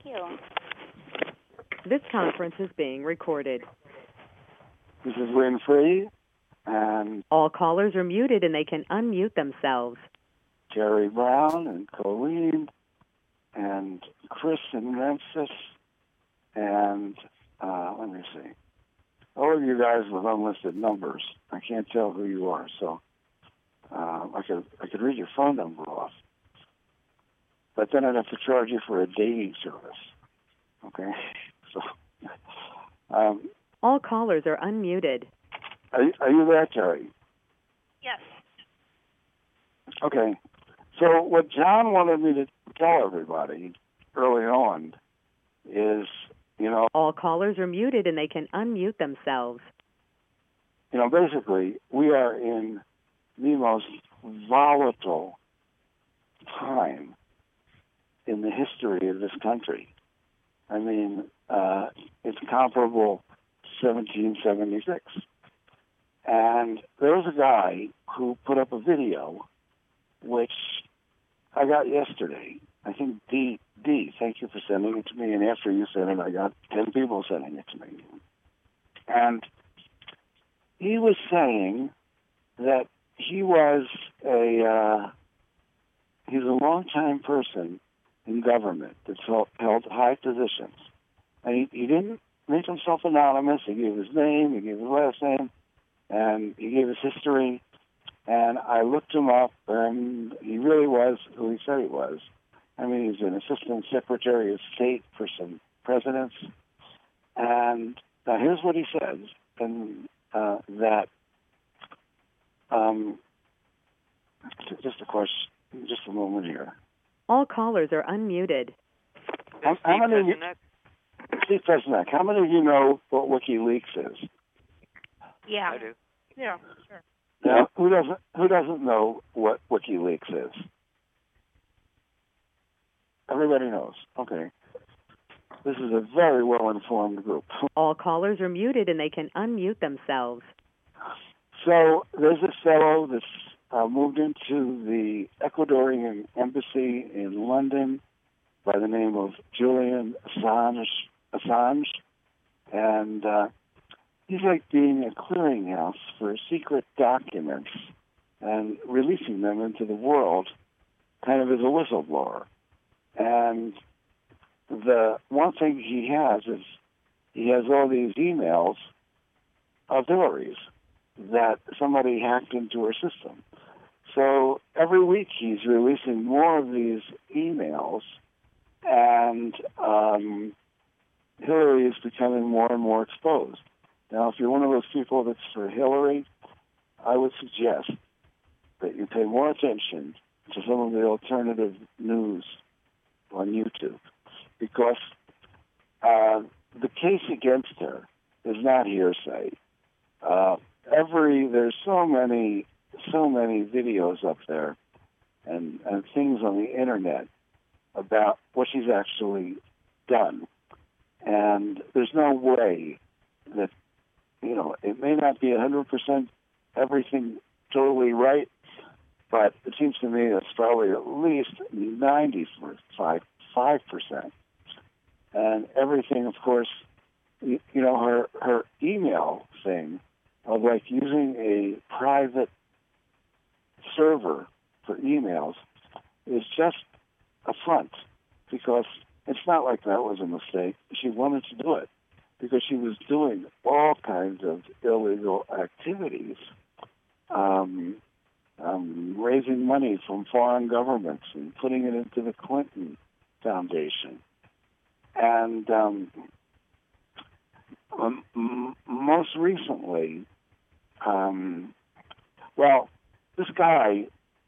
you. This conference is being recorded. This is Lynn Free, and all callers are muted and they can unmute themselves. Jerry Brown and Colleen and Chris in Memphis, and let me see. All of you guys with unlisted numbers. I can't tell who you are, so I could read your phone number off. But then I'd have to charge you for a dating service. Okay? So, all callers are unmuted. Are you there, Terry? Yes. Okay. So what John wanted me to tell everybody early on is, all callers are muted and they can unmute themselves. Basically, we are in the most volatile time in the history of this country. I mean, it's comparable to 1776. And there was a guy who put up a video, which I got yesterday. I think D, thank you for sending it to me. And after you sent it, I got 10 people sending it to me. And he was saying that he's a long-time person in government that's held high positions. And he didn't make himself anonymous. He gave his name, he gave his last name, and he gave his history. And I looked him up, and he really was who he said he was. I mean, he's an assistant secretary of state for some presidents. And here's what he says, and just a moment here. All callers are unmuted. How many of you, Steve Fresnack, how many of you know what WikiLeaks is? Yeah. I do. Yeah, sure. Now, who doesn't know what WikiLeaks is? Everybody knows. Okay. This is a very well-informed group. All callers are muted and they can unmute themselves. So there's this fellow that's moved into the Ecuadorian embassy in London by the name of Julian Assange. And he's like being a clearinghouse for secret documents and releasing them into the world kind of as a whistleblower. And the one thing he has is he has all these emails of Hillary's that somebody hacked into her system. So every week he's releasing more of these emails, and Hillary is becoming more and more exposed. Now, if you're one of those people that's for Hillary, I would suggest that you pay more attention to some of the alternative news on YouTube, because the case against her is not hearsay. There's so many videos up there and things on the internet about what she's actually done, and there's no way that it may not be 100% everything totally right, but it seems to me that's probably at least 95%. And everything, of course, her email thing of like using a private server for emails is just a front, because it's not like that was a mistake. She wanted to do it because she was doing all kinds of illegal activities, raising money from foreign governments and putting it into the Clinton Foundation. And most recently, this guy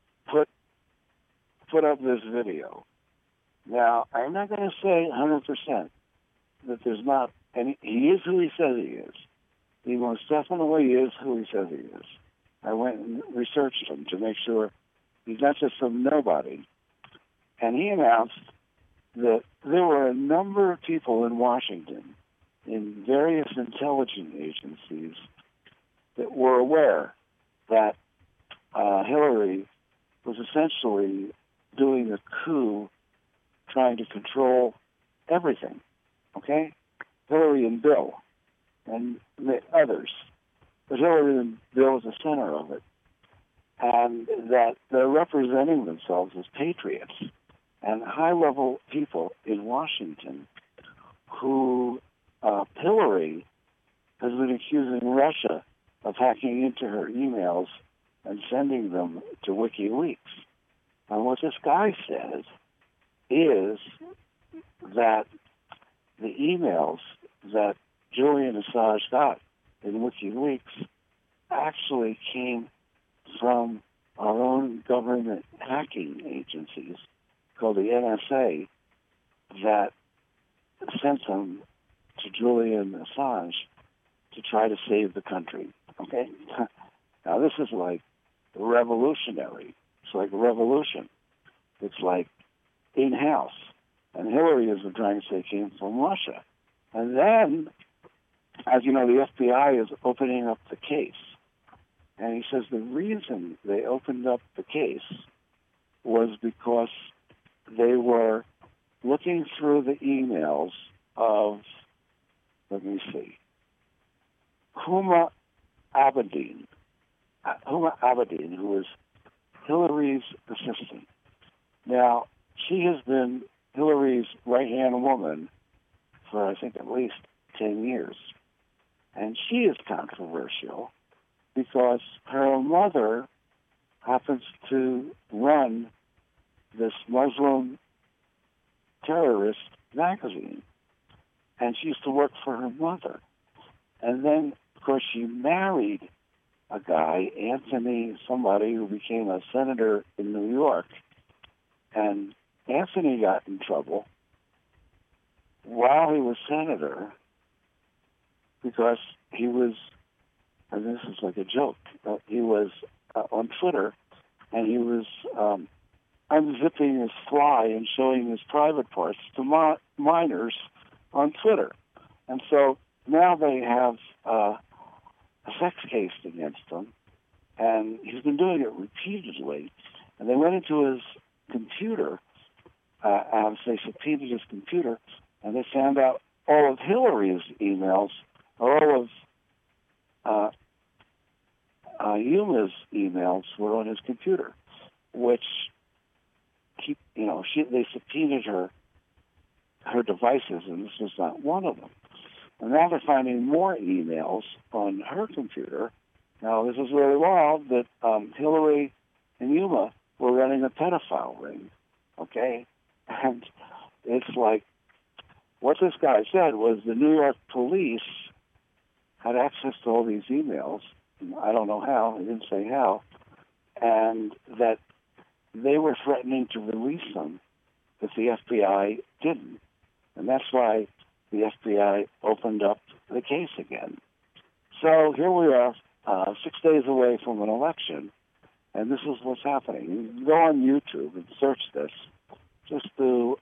put up this video. Now, I'm not going to say 100% that there's not any. He is who he says he is. He most definitely is who he says he is. I went and researched him to make sure he's not just some nobody. And he announced that there were a number of people in Washington, in various intelligence agencies, that were aware that Hillary was essentially doing a coup, trying to control everything, okay? Hillary and Bill and the others. But Hillary and Bill is the center of it. And that they're representing themselves as patriots and high-level people in Washington who Hillary has been accusing Russia of hacking into her emails and sending them to WikiLeaks. And what this guy says is that the emails that Julian Assange got in WikiLeaks actually came from our own government hacking agencies called the NSA that sent them to Julian Assange to try to save the country. Okay? Now this is like revolutionary. It's like a revolution. It's like in-house. And Hillary has been trying to say it came from Russia. And then, as you know, the FBI is opening up the case. And he says the reason they opened up the case was because they were looking through the emails of, let me see, Huma Abedin, who was Hillary's assistant. Now, she has been Hillary's right-hand woman for, I think, at least 10 years. And she is controversial because her mother happens to run this Muslim terrorist magazine. And she used to work for her mother. And then, of course, she married a guy, Anthony, somebody who became a senator in New York. And Anthony got in trouble while he was senator because he was, and this is like a joke, he was on Twitter and he was unzipping his fly and showing his private parts to minors on Twitter. And so now they have a sex case against him, and he's been doing it repeatedly. And they went into his computer, they subpoenaed his computer, and they found out all of Hillary's emails, all of Huma's emails were on his computer, which they subpoenaed her devices, and this was not one of them. And now they're finding more emails on her computer. Now, this is really wild that Hillary and Huma were running a pedophile ring, okay? And it's like, what this guy said was the New York police had access to all these emails. I don't know how, he didn't say how, and that they were threatening to release them if the FBI didn't. And that's why the FBI opened up the case again. So here we are, 6 days away from an election, and this is what's happening. You can go on YouTube and search this. Just do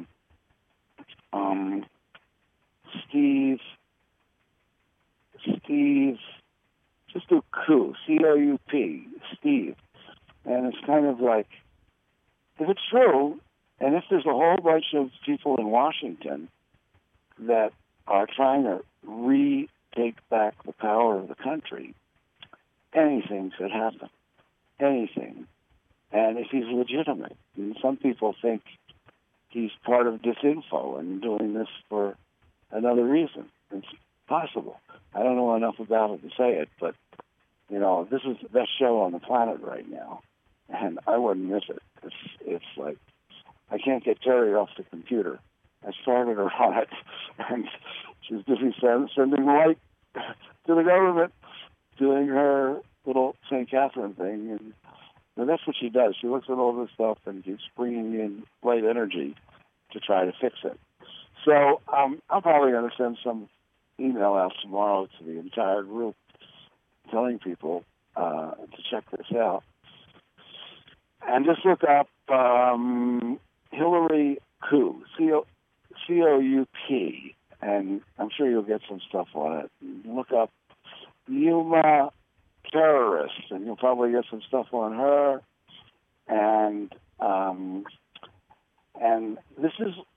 just do coup, C-O-U-P, Steve. And it's kind of like, if it's true, and if there's a whole bunch of people in Washington that are trying to retake back the power of the country, anything could happen. Anything. And if he's legitimate, and some people think he's part of disinfo and doing this for another reason. It's possible. I don't know enough about it to say it, but, this is the best show on the planet right now, and I wouldn't miss it. It's like, I can't get Terry off the computer. I started her on it, and she's busy sending light to the government, doing her little St. Catherine thing, and that's what she does. She looks at all this stuff and keeps bringing in light energy to try to fix it. So I'm probably going to send some email out tomorrow to the entire group telling people to check this out. And just look up Hillary Coup, C-O-U-P, and I'm sure you'll get some stuff on it. Look up Huma terrorist, and you'll probably get some stuff on her. And this is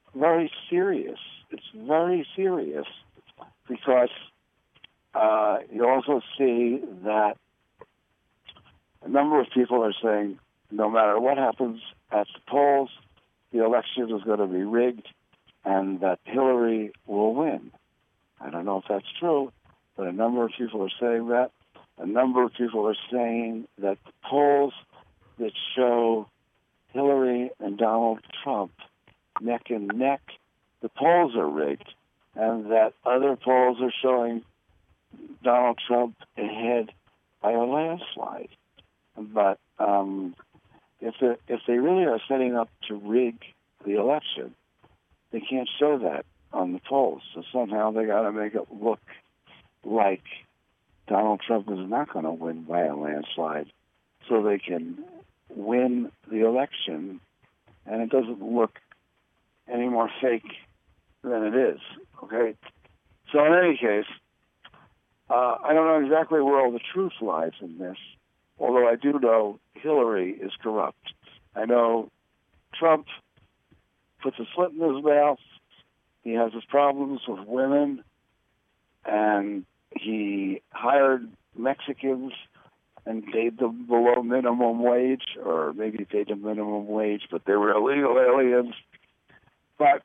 very serious. It's very serious because you also see that a number of people are saying no matter what happens at the polls, the election is going to be rigged and that Hillary will win. I don't know if that's true, but a number of people are saying that. A number of people are saying that the polls that show Hillary and Donald Trump neck and neck, the polls are rigged, and that other polls are showing Donald Trump ahead by a landslide. But if they really are setting up to rig the election, they can't show that on the polls. So somehow they got to make it look like Donald Trump is not going to win by a landslide, so they can win the election, and it doesn't look any more fake than it is. Okay. So in any case, I don't know exactly where all the truth lies in this, although I do know Hillary is corrupt. I know Trump puts a slit in his mouth. He has his problems with women, and he hired Mexicans and paid them below minimum wage, or maybe paid them minimum wage, but they were illegal aliens. But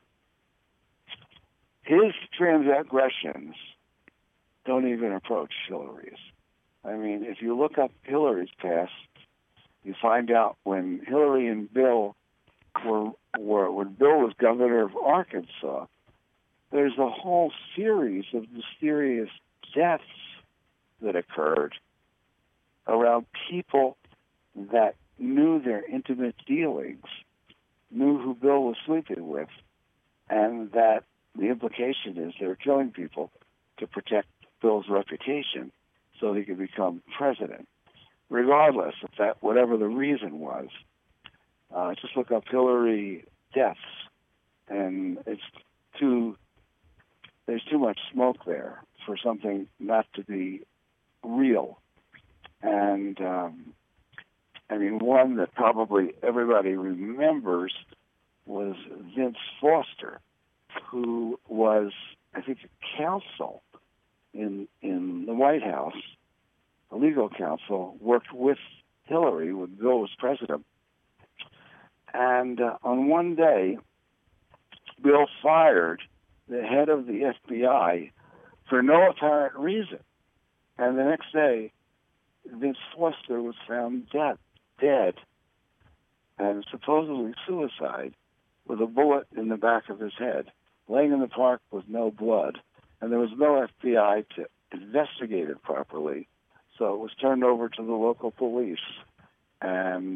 his transgressions don't even approach Hillary's. I mean, if you look up Hillary's past, you find out when Hillary and Bill when Bill was governor of Arkansas, there's a whole series of mysterious deaths that occurred around people that knew their intimate dealings, knew who Bill was sleeping with, and that the implication is they were killing people to protect Bill's reputation so he could become president, regardless of that, whatever the reason was. Just look up Hillary deaths, and there's too much smoke there for something not to be real. And I mean, one that probably everybody remembers was Vince Foster, who was, I think, a counsel in the White House, a legal counsel, worked with Hillary when Bill was president. And on one day, Bill fired the head of the FBI for no apparent reason. And the next day, Vince Foster was found dead, and supposedly suicide, with a bullet in the back of his head, laying in the park with no blood. And there was no FBI to investigate it properly, so it was turned over to the local police. And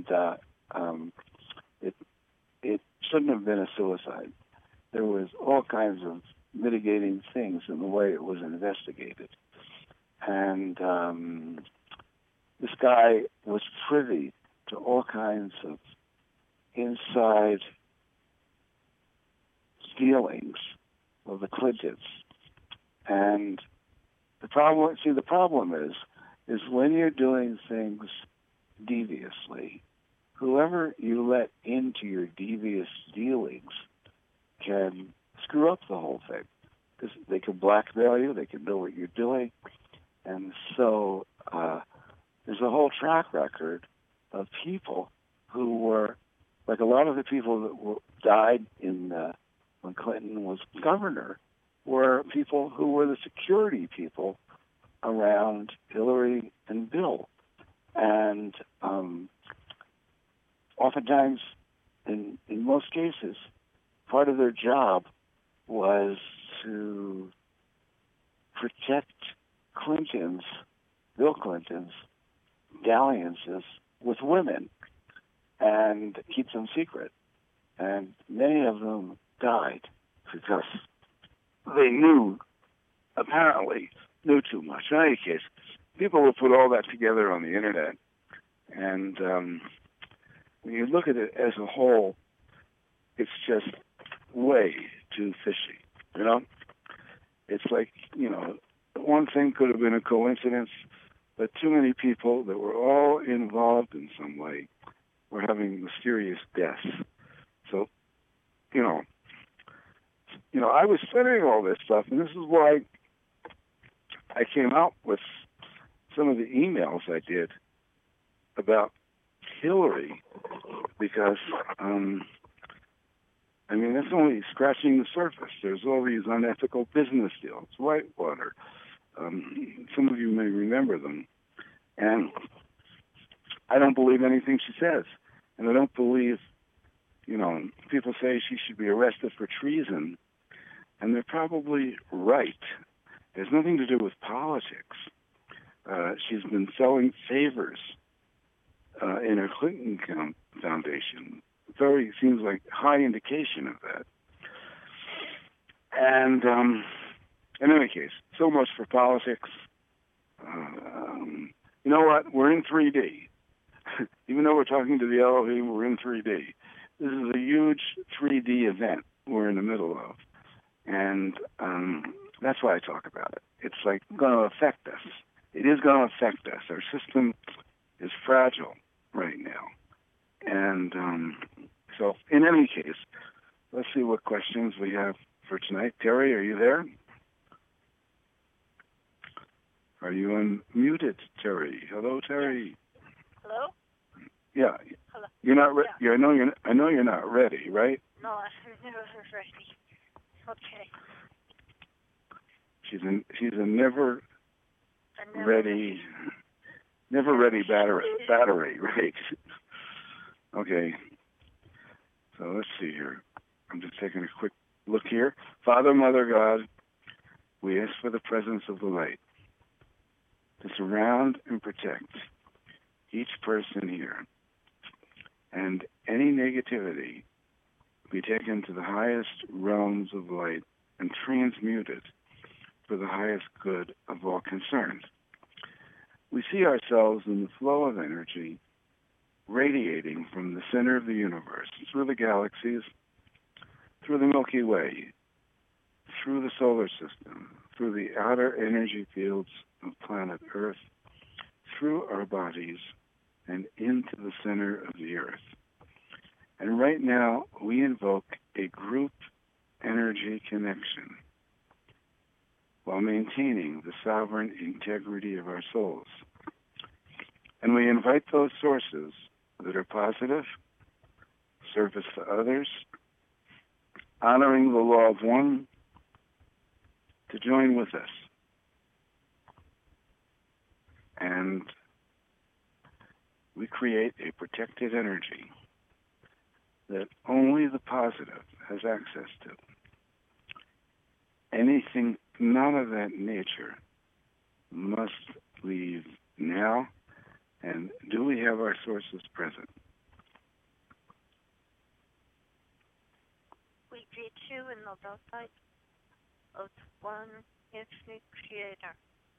it shouldn't have been a suicide. There was all kinds of mitigating things in the way it was investigated. And this guy was privy to all kinds of inside dealings of the Clintons. And the problem is when you're doing things deviously, whoever you let into your devious dealings can screw up the whole thing. Because they can blackmail you, they can know what you're doing. And so there's a whole track record of people who were, like a lot of the people that died when Clinton was governor, were people who were the security people around Hillary and Bill. And oftentimes, in most cases, part of their job was to protect Bill Clinton's dalliances with women and keep them secret. And many of them died because they apparently knew too much. In any case, people will put all that together on the internet. And when you look at it as a whole, it's just way too fishy, you know? It's like, one thing could have been a coincidence, but too many people that were all involved in some way were having mysterious deaths. So, I was studying all this stuff, and this is why I came out with some of the emails I did about Hillary, because, that's only scratching the surface. There's all these unethical business deals, Whitewater. Some of you may remember them. And I don't believe anything she says. And I don't believe, people say she should be arrested for treason. And they're probably right. It has nothing to do with politics. She's been selling favors in her Clinton Foundation. Seems like high indication of that. And in any case, so much for politics. You know what? We're in 3D. Even though we're talking to the Elohim, we're in 3D. This is a huge 3D event we're in the middle of. And that's why I talk about it. It's like going to affect us. It is going to affect us. Our system is fragile right now. And so in any case, let's see what questions we have for tonight. Terry, are you there? Are you unmuted, Terry? Hello, Terry. Hello? Yeah. Hello. You're not ready. Yeah. I know you're not ready, right? No, I'm never ready. Okay. She's a never ready battery, right? Okay. So let's see here. I'm just taking a quick look here. Father, Mother, God, we ask for the presence of the light to surround and protect each person here. And any negativity be taken to the highest realms of light and transmuted for the highest good of all concerned. We see ourselves in the flow of energy radiating from the center of the universe, through the galaxies, through the Milky Way, through the solar system, through the outer energy fields of planet Earth, through our bodies, and into the center of the Earth. And right now, we invoke a group energy connection while maintaining the sovereign integrity of our souls. And we invite those sources that are positive, service to others, honoring the law of one, to join with us. And we create a protected energy that only the positive has access to. Anything not of that nature must leave now. And do we have our sources present? We greet you in the love light of one infinite creator.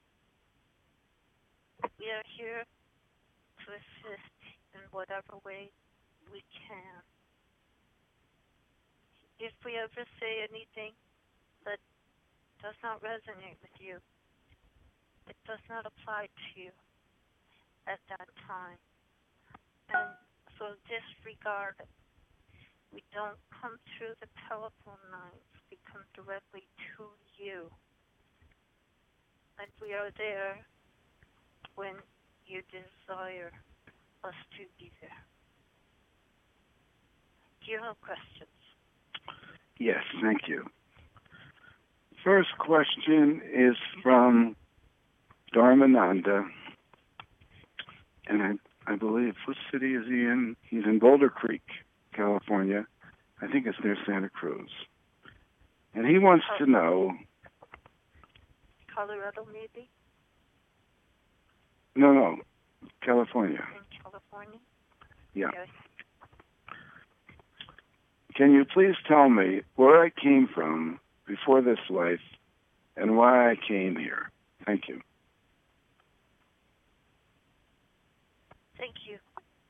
We are here to assist in whatever way we can. If we ever say anything that does not resonate with you, it does not apply to you at that time. And so disregard it. We don't come through the telephone lines. We come directly to you. And we are there when you desire us to be there. Do you have questions? Yes, thank you. First question is from Dharmananda. And I believe, what city is he in? He's in Boulder Creek, California. I think it's near Santa Cruz. And he wants to know... Colorado, maybe? No, California. In California? Yeah. Okay. Can you please tell me where I came from before this life and why I came here? Thank you. Thank you.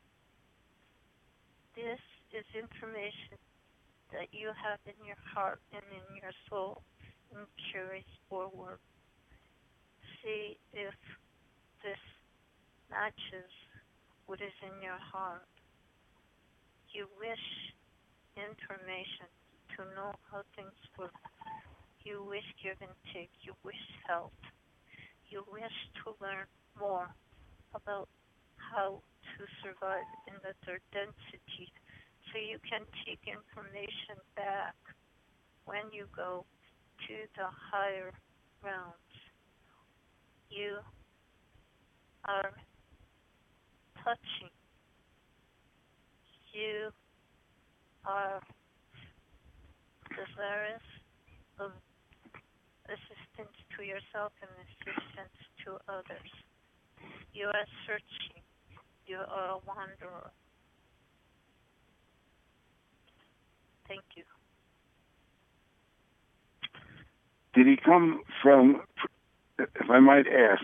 This is information that you have in your heart and in your soul and carries forward. See if this matches what is in your heart. You wish information to know how things work. You wish give and take. You wish help. You wish to learn more about how to survive in the third density so you can take information back when you go to the higher realms. You are touching. You are desirous of assistance to yourself and assistance to others. You are searching. You are a wanderer. Thank you. Did he come from, if I might ask,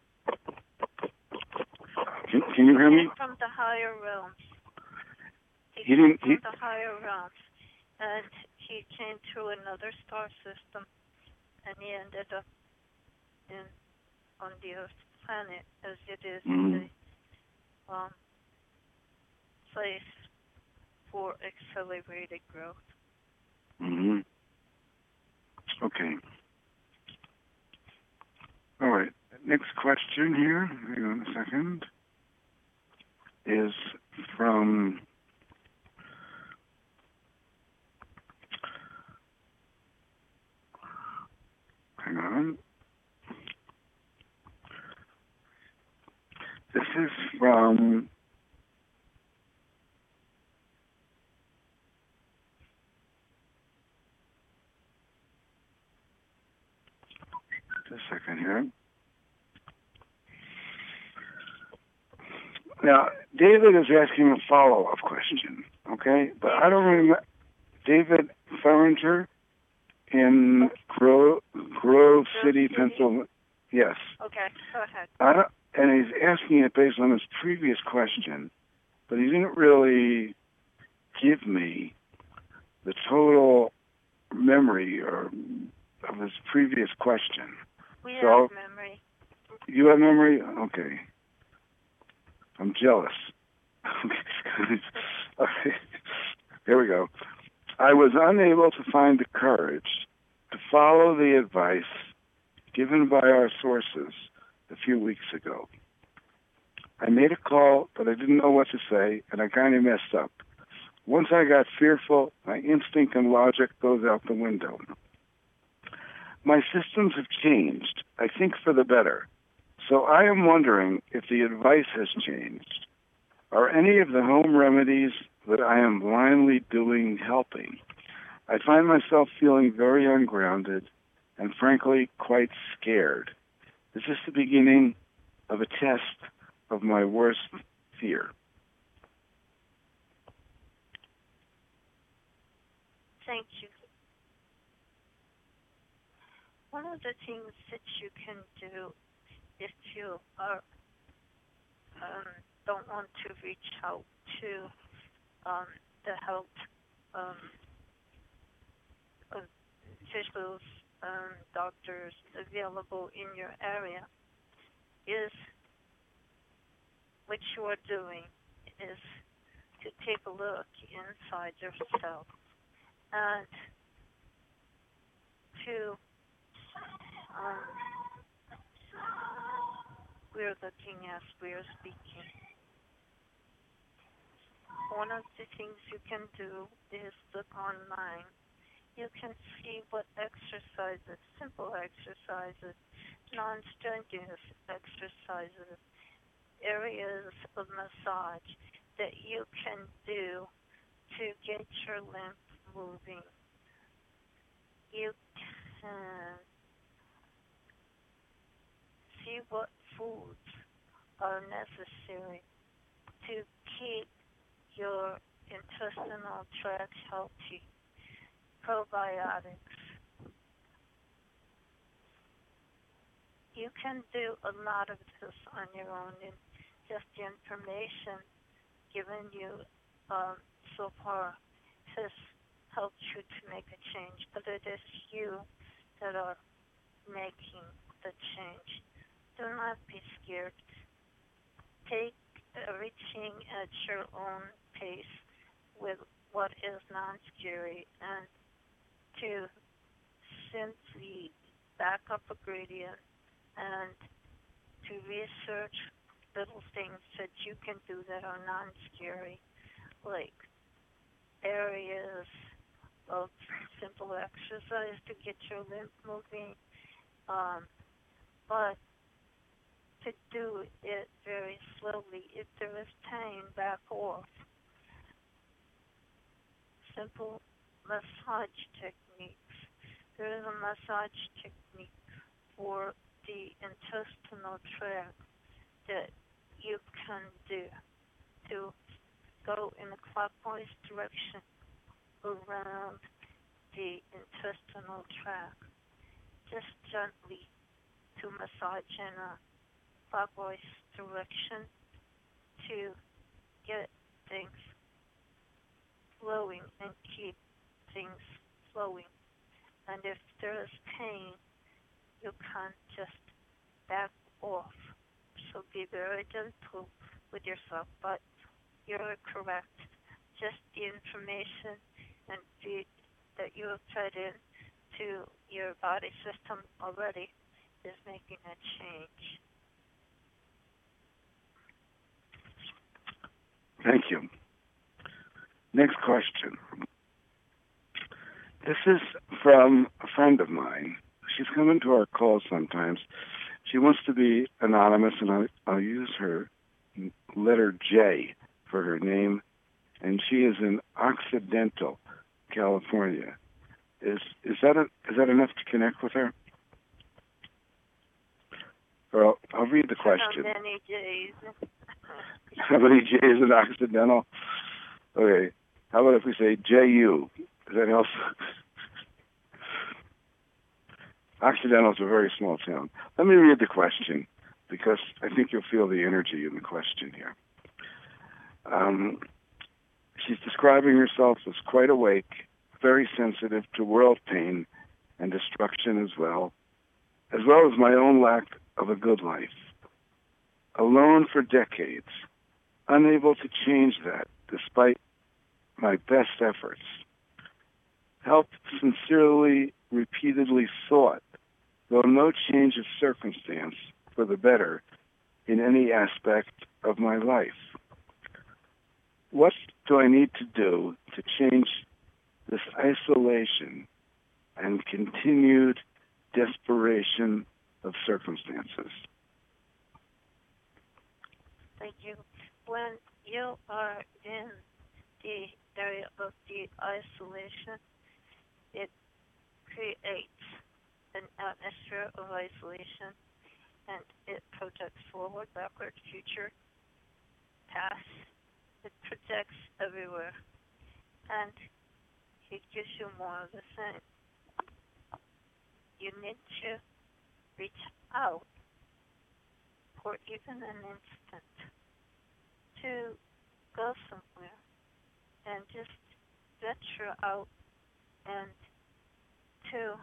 can you hear me? From the higher realms. He didn't. From the higher realms. And he came through another star system, and he ended up on the Earth planet as it is the place for accelerated growth. Mm-hmm. Okay. All right. Next question here. Hang on a second. Is from hang on. This is from just a second here. Now, David is asking a follow-up question, okay? But I don't remember. David Ferringer in Grove City, Pennsylvania. Yes. Okay, go ahead. And he's asking it based on his previous question, but he didn't really give me the total memory of his previous question. We have memory. You have memory? Okay. I'm jealous. Okay. Here we go. I was unable to find the courage to follow the advice given by our sources a few weeks ago. I made a call, but I didn't know what to say, and I kind of messed up. Once I got fearful, my instinct and logic goes out the window. My systems have changed, I think for the better. So I am wondering if the advice has changed. Are any of the home remedies that I am blindly doing helping? I find myself feeling very ungrounded and frankly quite scared. Is this the beginning of a test of my worst fear? Thank you. One of the things that you can do if you are don't want to reach out to the help officials, doctors available in your area, is what you are doing is to take a look inside yourself and to we're looking as we're speaking. One of the things you can do is look online. You can see what exercises, simple exercises, non-strenuous exercises, areas of massage that you can do to get your lymph moving. You can see what foods are necessary to keep your intestinal tract healthy. Probiotics. You can do a lot of this on your own, and just the information given you so far has helped you to make a change, but it is you that are making the change. Do not be scared. Take everything at your own pace with what is non-scary and to simply back up a gradient and to research little things that you can do that are non-scary, like areas of simple exercise to get your lymph moving, but to do it very slowly. If there is pain, back off. Simple massage techniques. There is a massage technique for the intestinal tract that you can do to go in a clockwise direction around the intestinal tract, just gently to massage in a clockwise direction to get things flowing and keep things flowing. And if there is pain, you can just back off. So be very gentle with yourself, but you're correct. Just the information and feed that you have fed in to your body system already is making a change. Thank you. Next question. This is from a friend of mine. She's come into our calls sometimes. She wants to be anonymous, and I'll use her letter J for her name. And she is in Occidental, California. Is that enough to connect with her? Or I'll read the question. How many J's? How many J's in Occidental? Okay. How about if we say J-U? Does that help? Occidental is a very small town. Let me read the question, because I think you'll feel the energy in the question here. She's describing herself as quite awake, very sensitive to world pain and destruction as well as my own lack of a good life. Alone for decades, unable to change that despite my best efforts. Help sincerely, repeatedly sought, though no change of circumstance for the better in any aspect of my life. What do I need to do to change this isolation and continued desperation of circumstances? Thank you. When you are in the area of the isolation, it creates an atmosphere of isolation, and it projects forward, backward, future, past. It projects everywhere, and it gives you more of the same. You need to reach out for even an instant to go somewhere and just venture out and to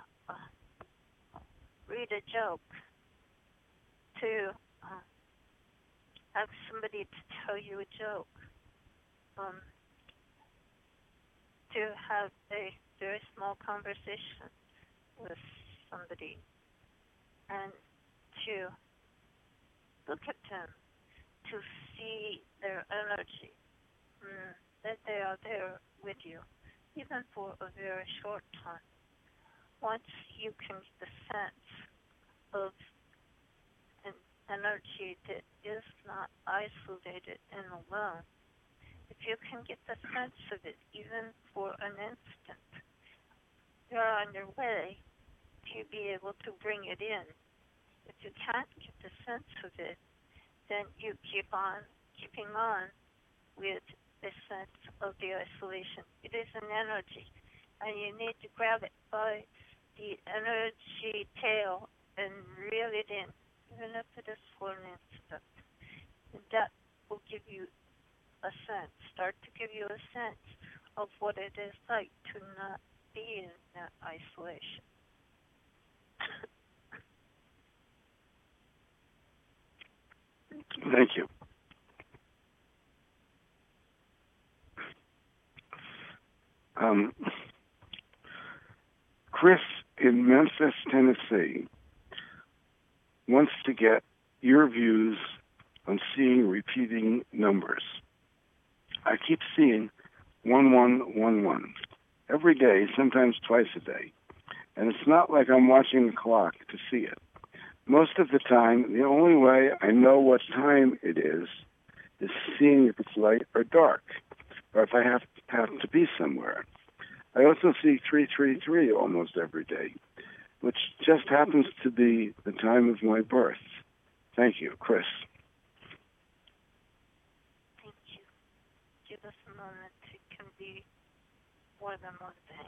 read a joke, to ask somebody to tell you a joke, to have a very small conversation with somebody, and to look at them, to see their energy, that they are there with you, even for a very short time. Once you can get the sense of an energy that is not isolated and alone, if you can get the sense of it even for an instant, you're on your way to be able to bring it in. If you can't get the sense of it, then you keep on keeping on with the sense of the isolation. It is an energy, and you need to grab it by the energy tail and reel it in, even if it is for an instant. And that will give you a sense, start to give you a sense of what it is like to not be in that isolation. Thank you. in Memphis, Tennessee, wants to get your views on seeing repeating numbers. I keep seeing 1111 every day, sometimes twice a day. And it's not like I'm watching the clock to see it. Most of the time, the only way I know what time it is seeing if it's light or dark, or if I have to be somewhere. I also see 333 almost every day, which just happens to be the time of my birth. Thank you, Chris. Thank you. Give us a moment. It can be more than one thing.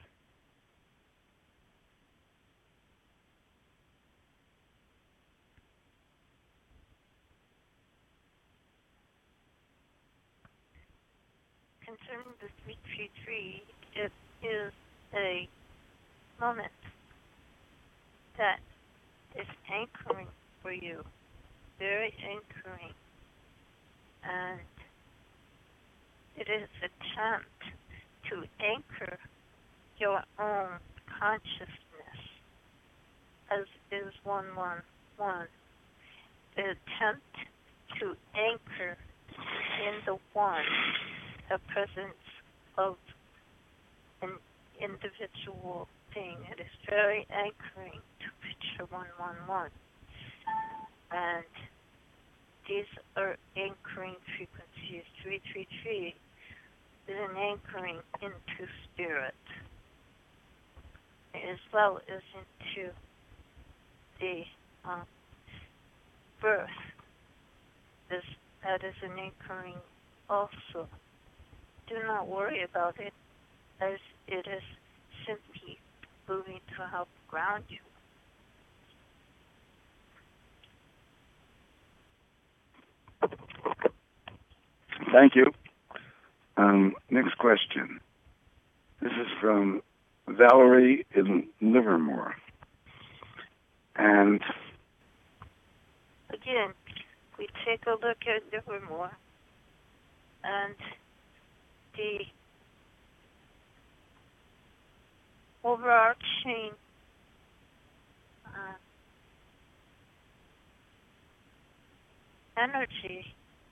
Concerning the 333, it is a moment that is anchoring for you, very anchoring, and it is an attempt to anchor your own consciousness, as is 111. The attempt to anchor in the one, the presence of an individual thing. It is very anchoring to picture 111. And these are anchoring frequencies. 333 is an anchoring into spirit, as well as into the birth. That is an anchoring also. Do not worry about it, as it is simply moving to help ground you. Thank you. Next question. This is from Valerie in Livermore. And again, we take a look at Livermore, and the overarching energy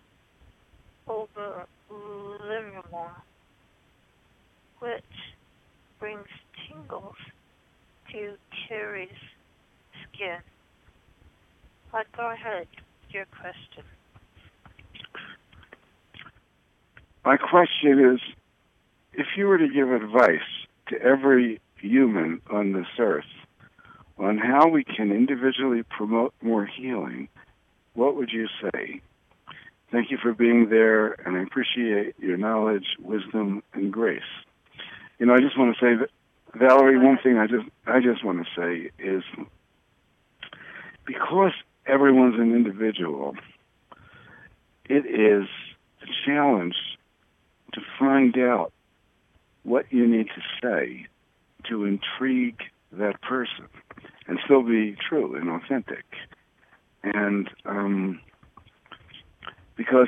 over Livermore, which brings tingles to Terry's skin. But go ahead, your question. my question is, if you were to give advice to every human on this earth on how we can individually promote more healing, what would you say? Thank you for being there, and I appreciate your knowledge, wisdom, and grace. You know, I just want to say that, Valerie, one thing I just want to say is, because everyone's an individual, it is a challenge to find out what you need to say to intrigue that person and still be true and authentic. And because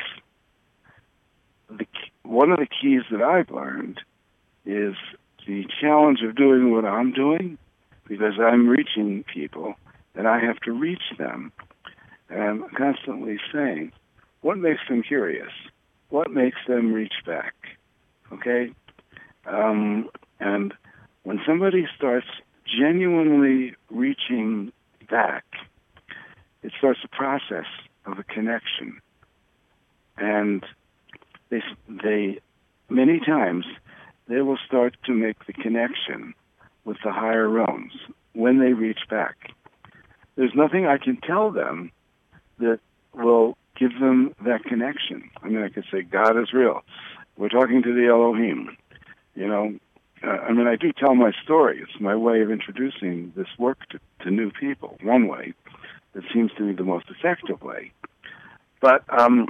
one of the keys that I've learned is the challenge of doing what I'm doing, because I'm reaching people and I have to reach them. And I'm constantly saying, what makes them curious? What makes them reach back? Okay? And when somebody starts genuinely reaching back, it starts a process of a connection. And they many times, they will start to make the connection with the higher realms when they reach back. There's nothing I can tell them that will give them that connection. I mean, I could say, God is real. We're talking to the Elohim. You know, I do tell my story. It's my way of introducing this work to new people, one way that seems to be the most effective way. But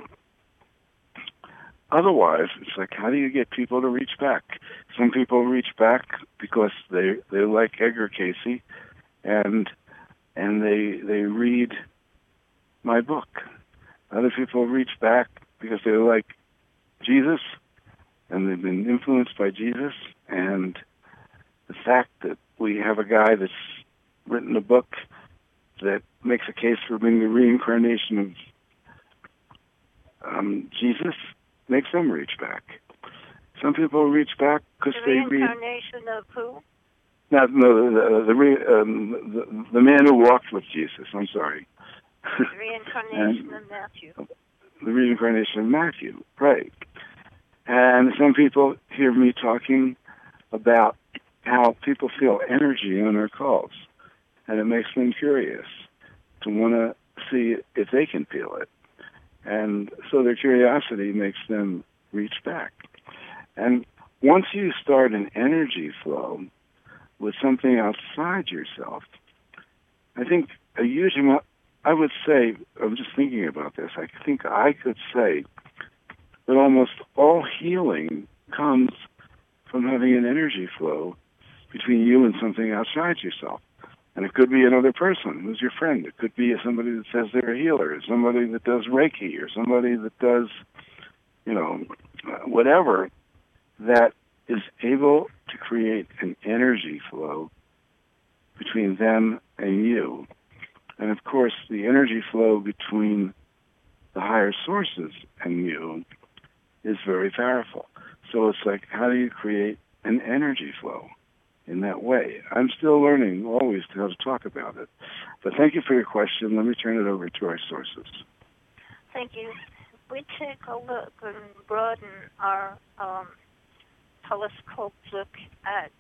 otherwise, it's like, how do you get people to reach back? Some people reach back because they like Edgar Cayce, and they read my book. Other people reach back because they like Jesus, and they've been influenced by Jesus, and the fact that we have a guy that's written a book that makes a case for being the reincarnation of Jesus, makes them reach back. Some people reach back because they read. The reincarnation of who? No, the man who walked with Jesus. I'm sorry. The reincarnation of Matthew. The reincarnation of Matthew, right. And some people hear me talking about how people feel energy on our calls, and it makes them curious to want to see if they can feel it. And so their curiosity makes them reach back. And once you start an energy flow with something outside yourself, I think a huge amount, I would say, I'm just thinking about this, I think I could say that almost all healing comes from having an energy flow between you and something outside yourself. And it could be another person who's your friend. It could be somebody that says they're a healer, somebody that does Reiki, or somebody that does, whatever, that is able to create an energy flow between them and you. And of course, the energy flow between the higher sources and you is very powerful. So it's like, how do you create an energy flow in that way? I'm still learning always how to talk about it. But thank you for your question. Let me turn it over to our sources. Thank you. We take a look and broaden our telescope look at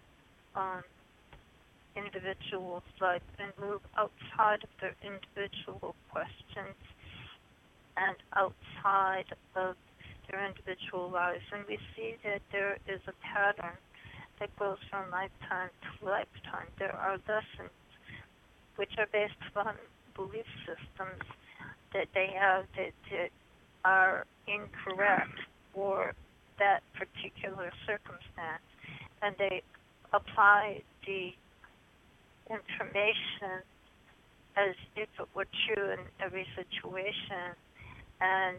individuals' life and move outside of their individual questions and outside of their individual lives. And we see that there is a pattern that goes from lifetime to lifetime. There are lessons which are based upon belief systems that they have that are incorrect for that particular circumstance. And they apply the information as if it were true in every situation. And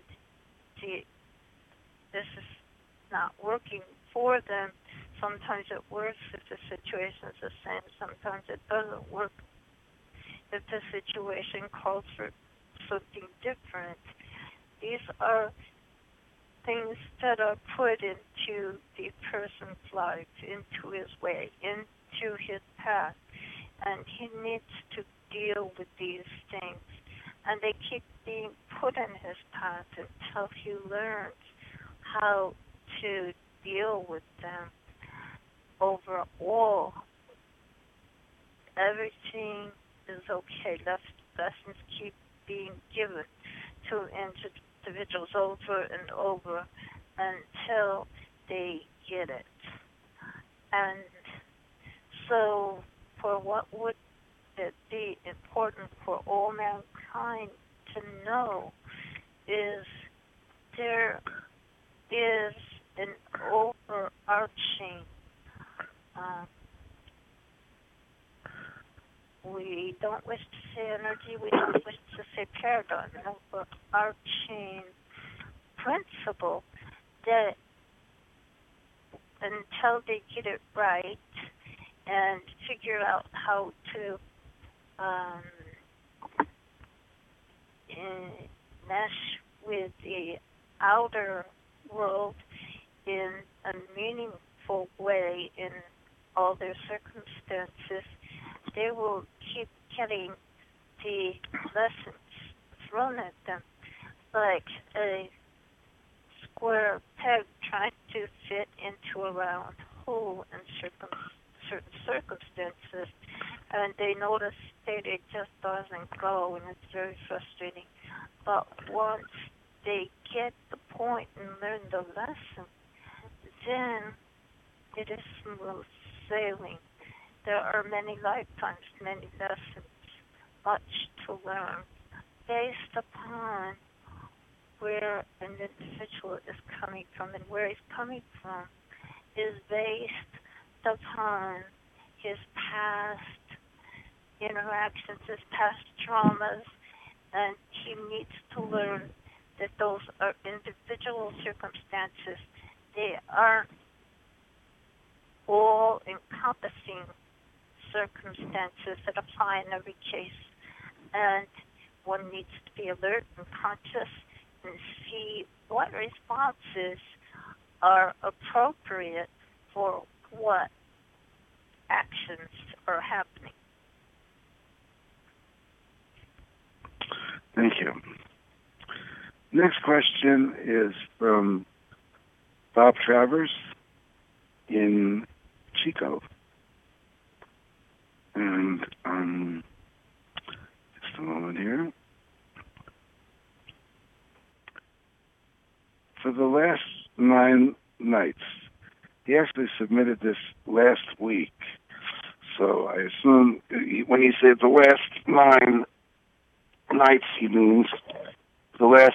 this is not working for them. Sometimes it works if the situation is the same. Sometimes it doesn't work if the situation calls for something different. These are things that are put into the person's life, into his way, into his path. And he needs to deal with these things. And they keep being put in his path until he learns how to deal with them. Overall, everything is okay. Lessons keep being given to individuals over and over until they get it. And so, for what would it be important for all mankind to know is there is an overarching we don't wish to say energy, we don't wish to say paradigm, an overarching principle that until they get it right and figure out how to mesh with the outer world in a meaningful way in all their circumstances, they will keep getting the lessons thrown at them like a square peg trying to fit into a round hole in certain circumstances, and they notice that it just doesn't go, and it's very frustrating. But once they get the point and learn the lesson, then it is smooth sailing. There are many lifetimes, many lessons, much to learn based upon where an individual is coming from, and where he's coming from is based upon his past interactions, his past traumas, and he needs to learn that those are individual circumstances. They aren't all-encompassing circumstances that apply in every case. And one needs to be alert and conscious and see what responses are appropriate for what actions are happening. Thank you. Next question is from Bob Travers in Chico. And just a moment here. For the last 9 nights, he actually submitted this last week. So I assume when he said the last 9 nights, he means the last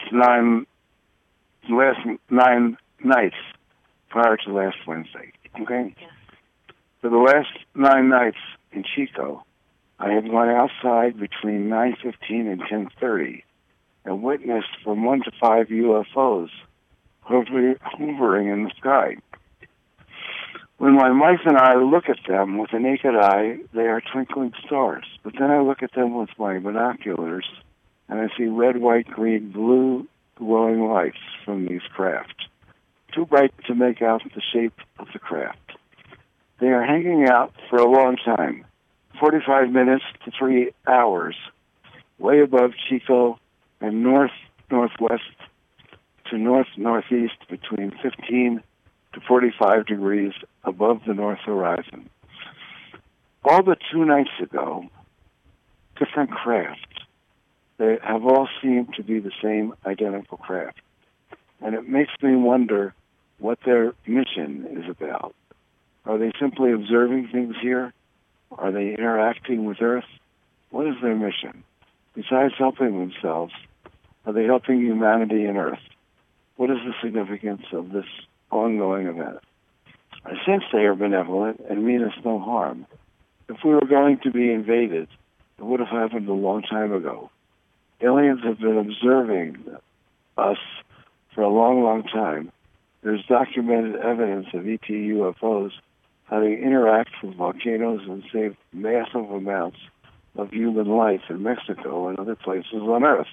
nine nights prior to last Wednesday. Okay? Yes. For the last 9 nights in Chico, I had gone outside between 9:15 and 10:30 and witnessed from 1 to 5 UFOs hovering in the sky. When my wife and I look at them with the naked eye, they are twinkling stars. But then I look at them with my binoculars, and I see red, white, green, blue glowing lights from these craft, too bright to make out the shape of the craft. They are hanging out for a long time, 45 minutes to 3 hours, way above Chico and north-northwest to north-northeast between 15 to 45 degrees above the north horizon. All but 2 nights ago, different craft. They have all seemed to be the same identical craft. And it makes me wonder what their mission is about. Are they simply observing things here? Are they interacting with Earth? What is their mission? Besides helping themselves, are they helping humanity and Earth? What is the significance of this ongoing event? I sense they are benevolent and mean us no harm. If we were going to be invaded, it would have happened a long time ago. Aliens have been observing us for a long, long time. There's documented evidence of ET UFOs how they interact with volcanoes and save massive amounts of human life in Mexico and other places on Earth.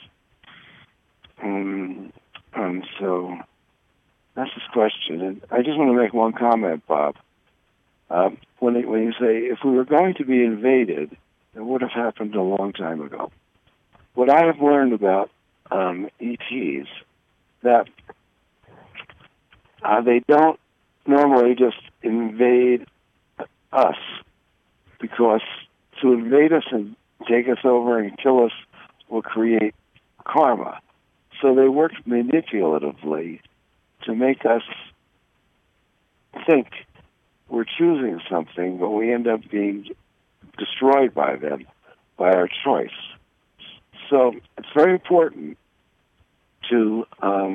And so that's his question. And I just want to make one comment, Bob. When you say, if we were going to be invaded, it would have happened a long time ago. What I have learned about ETs, that they don't normally just invade us, because to invade us and take us over and kill us will create karma. So they work manipulatively to make us think we're choosing something, but we end up being destroyed by them, by our choice. So it's very important to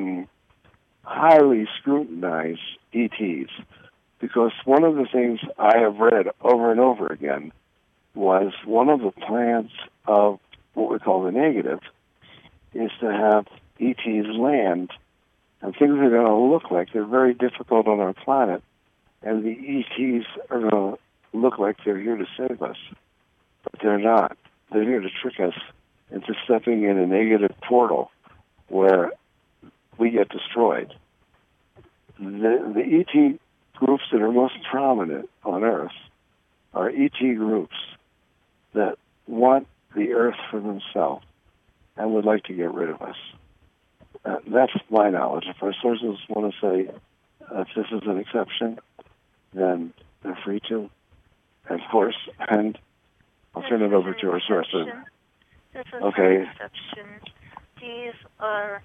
highly scrutinize ETs, because one of the things I have read over and over again was one of the plans of what we call the negative is to have ETs land, and things are going to look like they're very difficult on our planet, and the ETs are going to look like they're here to save us, but they're not. They're here to trick us into stepping in a negative portal where we get destroyed. The ET groups that are most prominent on Earth are ET groups that want the Earth for themselves and would like to get rid of us. That's my knowledge. If our sources want to say if this is an exception, then they're free to, of course, and I'll turn it over to our sources. This is okay. An exception. These are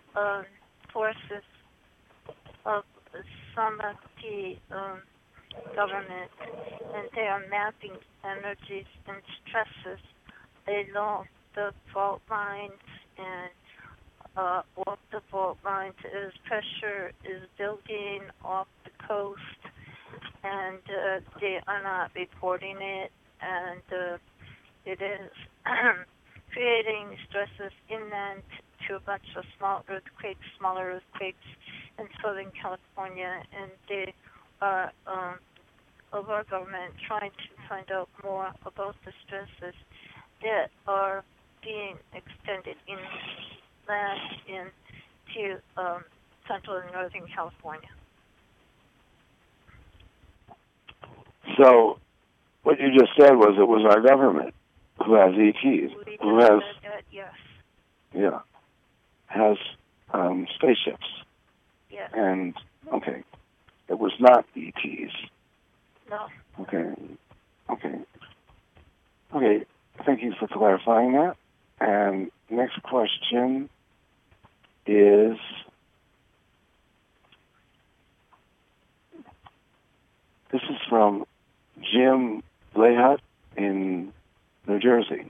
forces of some of the government, and they are mapping energies and stresses along the fault lines and off the fault lines as pressure is building off the coast, and they are not reporting it, and it is creating stresses inland to a bunch of smaller earthquakes in Southern California, and they are of our government trying to find out more about the stresses that are being extended inland into Central and Northern California. So what you just said was it was our government who has ETs, who has, yes. yeah, has spaceships. Yes. And, okay, it was not ETs. No. Okay. Thank you for clarifying that. And next question is, this is from Jim Lehut in New Jersey.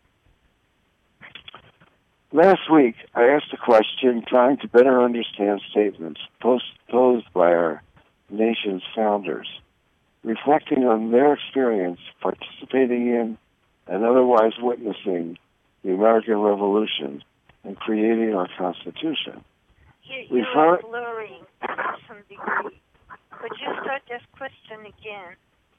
Last week, I asked a question trying to better understand statements posed by our nation's founders, reflecting on their experience participating in and otherwise witnessing the American Revolution and creating our Constitution. You are blurring to some degree. Could you start this question again?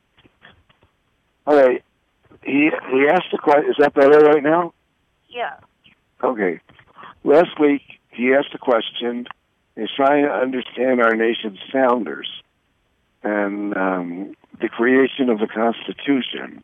All right. He asked the question. Is that better right now? Yeah. Okay. Last week, he asked a question. He's trying to understand our nation's founders and the creation of the Constitution.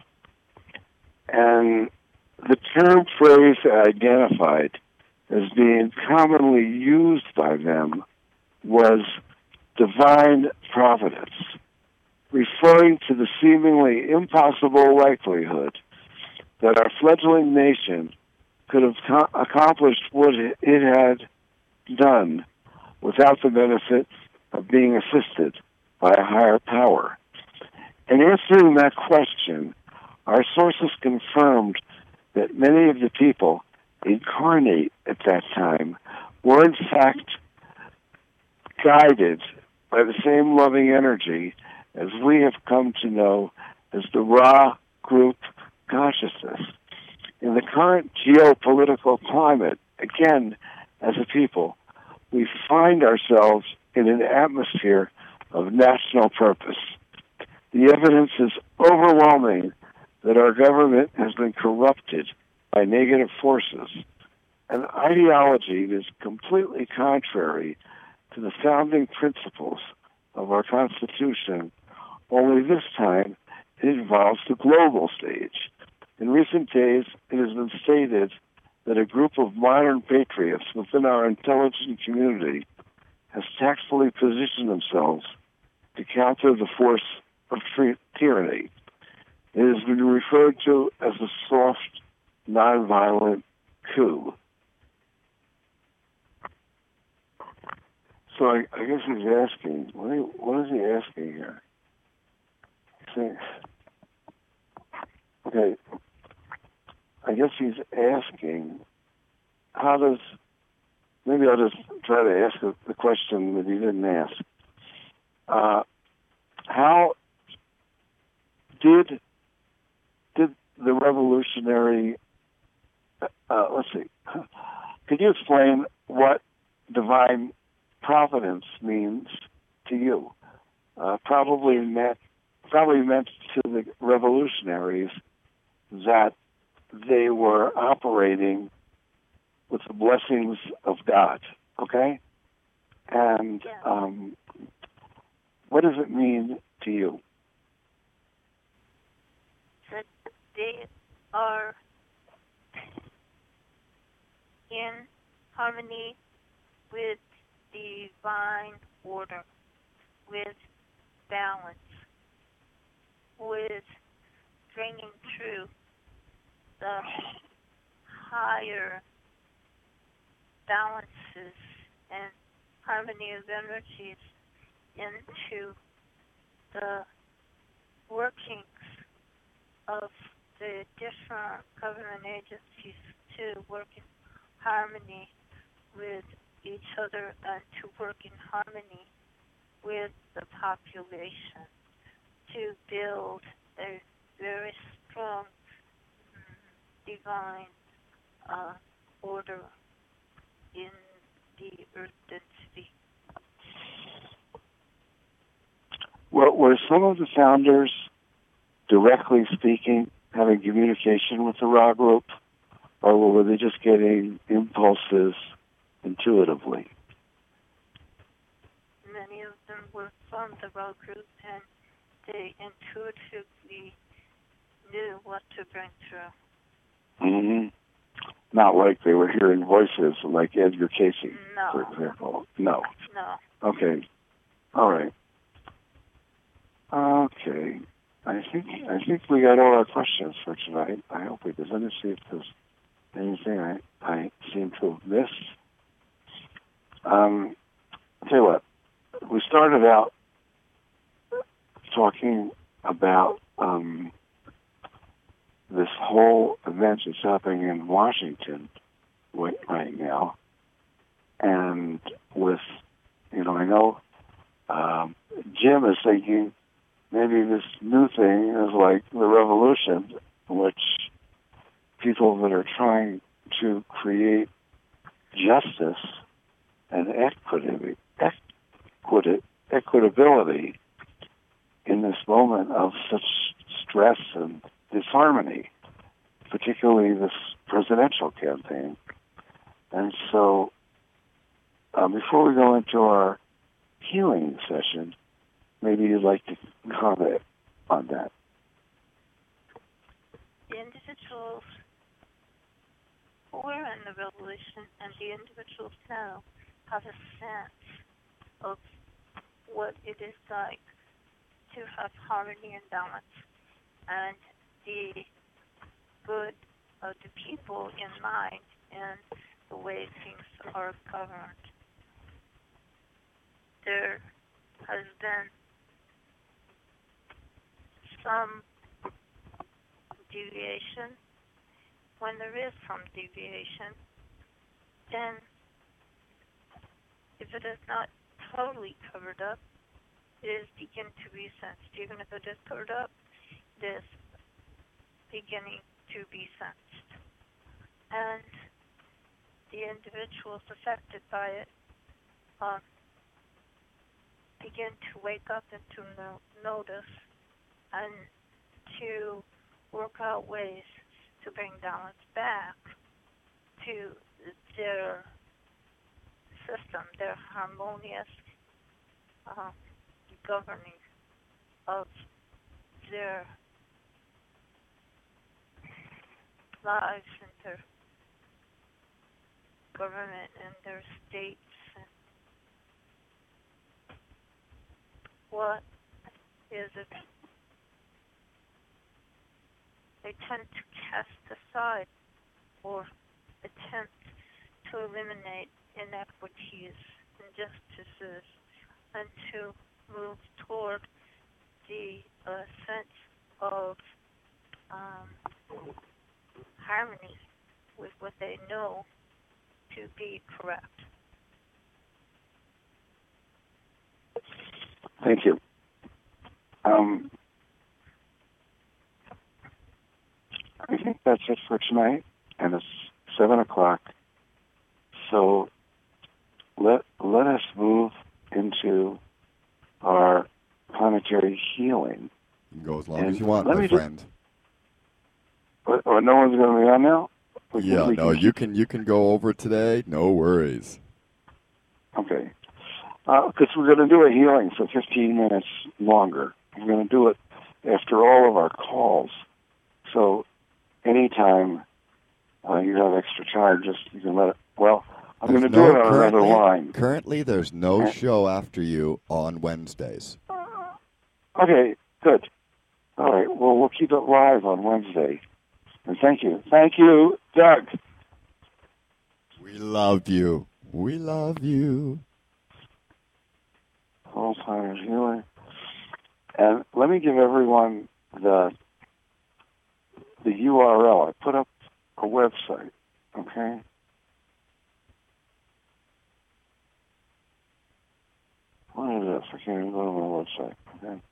And the term phrase identified as being commonly used by them was divine providence, referring to the seemingly impossible likelihood that our fledgling nation could have accomplished what it had done without the benefit of being assisted by a higher power. In answering that question, our sources confirmed that many of the people incarnate at that time were in fact guided by the same loving energy as we have come to know as the Ra group consciousness. In the current geopolitical climate, again, as a people, we find ourselves in an atmosphere of national purpose. The evidence is overwhelming that our government has been corrupted by negative forces, an ideology that is completely contrary to the founding principles of our Constitution, only this time it involves the global stage. In recent days, it has been stated that a group of modern patriots within our intelligence community has tactfully positioned themselves to counter the force of tyranny. It has been referred to as a soft, nonviolent coup. So I guess he's asking, what is he asking here? Okay, I guess he's asking, maybe I'll just try to ask the question that he didn't ask. How did the revolutionary, could you explain what divine providence means to you? Probably meant to the revolutionaries that they were operating with the blessings of God, okay? And what does it mean to you? That they are in harmony with divine order, with balance, with bringing true the higher balances and harmony of energies into the workings of the different government agencies to work in harmony with each other and to work in harmony with the population to build a very strong divine order in the earth density. Were some of the founders directly speaking, having communication with the Ra group, or were they just getting impulses intuitively? Many of them were from the Ra group, and they intuitively knew what to bring through. Mm-hmm. Not like they were hearing voices like Edgar Casey, No. for example. No. No. Okay. All right. Okay. I think we got all our questions for tonight. I hope we did. Let me see if there's anything I seem to have missed. I'll tell you what. We started out talking about this whole event that's happening in Washington right now. And with, I know Jim is thinking maybe this new thing is like the revolution, which people that are trying to create justice and equitability in this moment of such stress and disharmony, particularly this presidential campaign. And so before we go into our healing session, maybe you'd like to comment on that. The individuals were in the revolution, and the individuals now have a sense of what it is like to have harmony and balance, and the good of the people in mind and the way things are governed. There has been some deviation. When there is some deviation, then if it is not totally covered up, it is begin to be sensed. Even if it is covered up, it is beginning to be sensed. And the individuals affected by it begin to wake up and to notice and to work out ways to bring balance back to their system, their harmonious governing of their lives and their government and their states. What is it? They tend to cast aside or attempt to eliminate inequities, injustices, and to move toward the sense of harmony with what they know to be correct. Thank you. I think that's it for tonight, and it's 7:00. So let us move into our planetary healing. You can go as long as you want, my friend. No one's going to be on now? You can go over today. No worries. Okay. Because we're going to do a healing for 15 minutes longer. We're going to do it after all of our calls. So anytime you have extra time, you can let it. Well, I'm going to do it on another line. Currently, there's no show after you on Wednesdays. Okay, good. All right, well, we'll keep it live on Wednesday. And thank you. Thank you, Doug. We love you. We love you. Alzheimer's healing. And let me give everyone the URL. I put up a website, okay? What is this? I can't even go to my website, okay?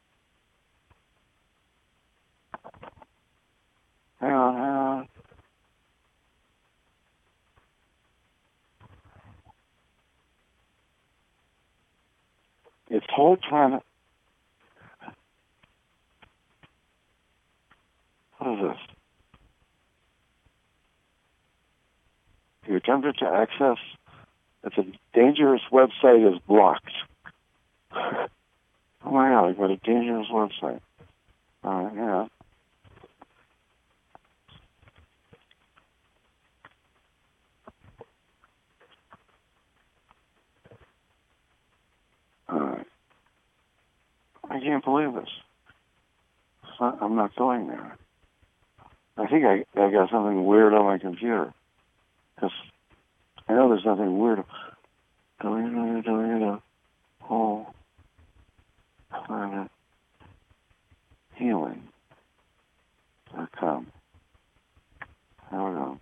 Hang on. It's Whole Planet. If you attempted to access, it's a dangerous website is blocked. Oh my God, what a dangerous website. Yeah. I can't believe this. I'm not going there. I think I got something weird on my computer. Because I know there's nothing weird. Whole Planet Healing.com. There we go.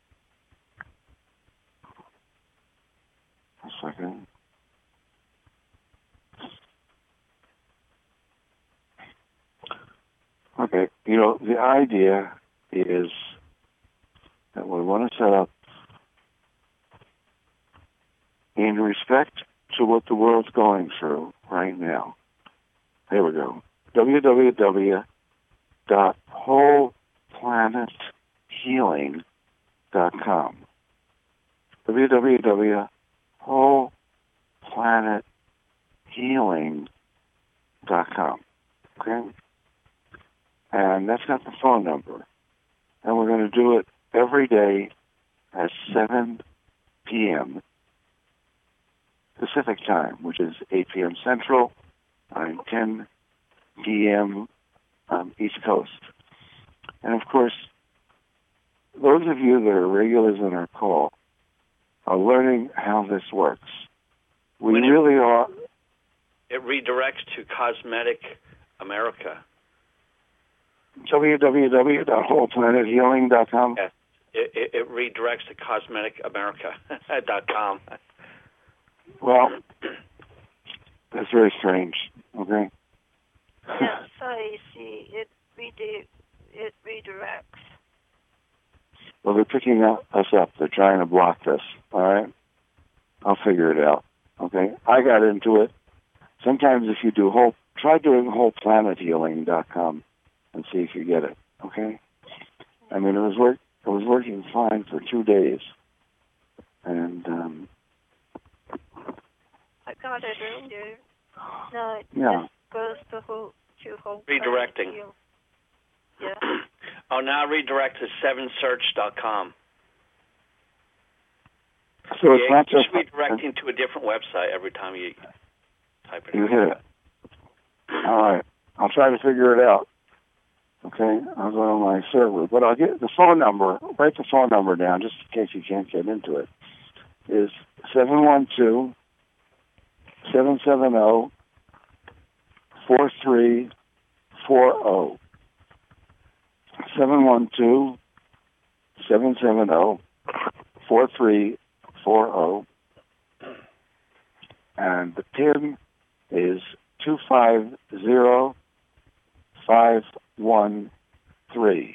A second. Okay, the idea is that we want to set up in respect to what the world's going through right now. There we go. www.wholeplanethhealing.com. www.wholeplanethhealing.com. Okay? And that's got the phone number. And we're going to do it every day at 7 p.m. Pacific time, which is 8 p.m. Central, 10 p.m. East Coast. And of course, those of you that are regulars in our call are learning how this works. We really are. It redirects to Cosmetic America. www.wholeplanethhealing.com. Yes. It redirects to cosmeticamerica.com. Well, that's very strange, okay? Yes, I see. It redirects. Well, they're picking us up. They're trying to block this, all right? I'll figure it out, okay? I got into it. Sometimes if you do try doing wholeplanethhealing.com and see if you get it, okay? I mean, it was working fine for 2 days. And, I got it earlier. No, it yeah. just goes to whole Redirecting. Yeah. Oh, now redirect to 7search.com. So it's not just redirecting to a different website every time you type it in. You hit it. All right. I'll try to figure it out. Okay? I'll go on my server. But I'll get the phone number. Write the phone number down just in case you can't get into it. Is 712-770-4340. 712-770-4340. And the PIN is 250513.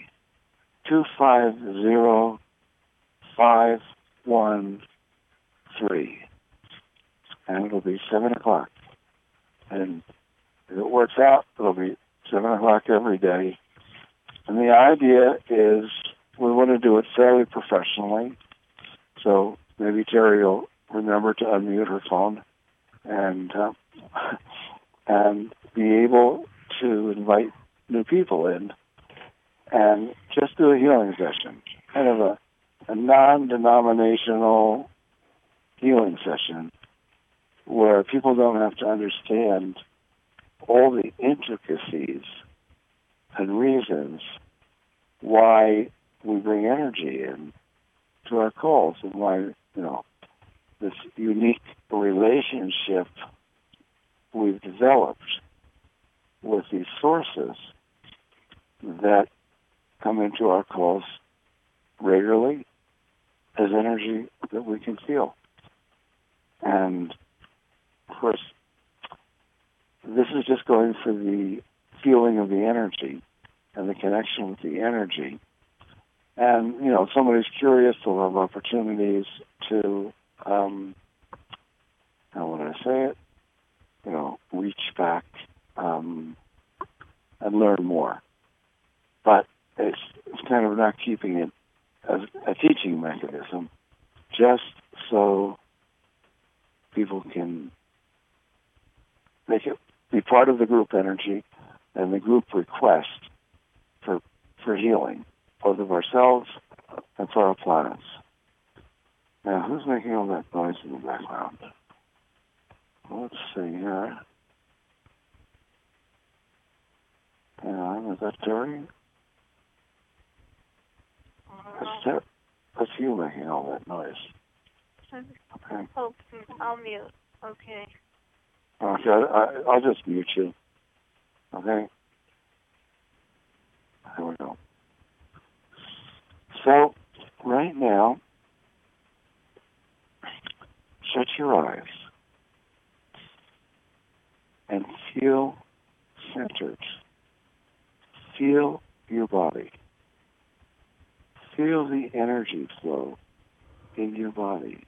250513. And it'll be 7 o'clock. And if it works out, it'll be 7 o'clock every day. And the idea is we want to do it fairly professionally. So maybe Terry will remember to unmute her phone and be able to invite new people in and just do a healing session, kind of a non-denominational healing session where people don't have to understand all the intricacies and reasons why we bring energy in to our calls and why, this unique relationship we've developed with these sources that come into our calls regularly as energy that we can feel. And, of course, this is just going for the feeling of the energy and the connection with the energy. And, if somebody's curious, they'll have opportunities to, how would I say it? Reach back and learn more. But it's kind of not keeping it as a teaching mechanism. just so people can make it be part of the group energy and the group request for healing, both of ourselves and for our planets. Now, who's making all that noise in the background? Let's see here. Is that Terry? That's you making all that noise. Okay. Oh, I'll mute. Okay. Okay, I'll just mute you. Okay? There we go. So, right now, shut your eyes and feel centered. Feel your body. Feel the energy flow in your body.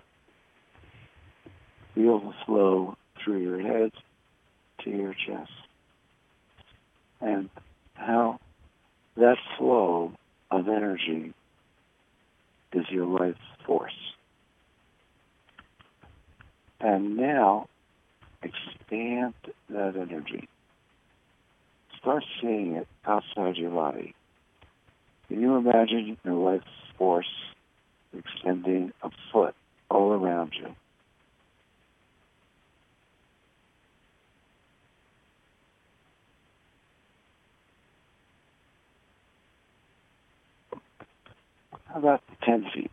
Feel the flow through your head to your chest. And how that flow of energy is your life force. And now, expand that energy. Start seeing it outside your body. Can you imagine your life force extending a foot all around you? How about 10 feet?